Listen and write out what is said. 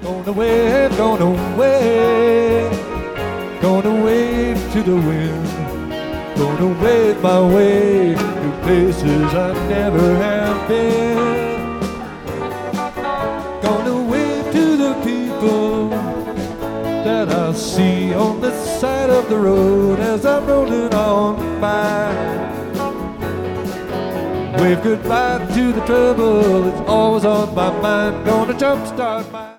Gonna wave, gonna wave, gonna wave to the wind. Gonna wave my way to places I never have been. Gonna wave to the people that I see on the side of the road as I'm rolling on by. Wave goodbye to the trouble, it's always on my mind. Gonna jumpstart my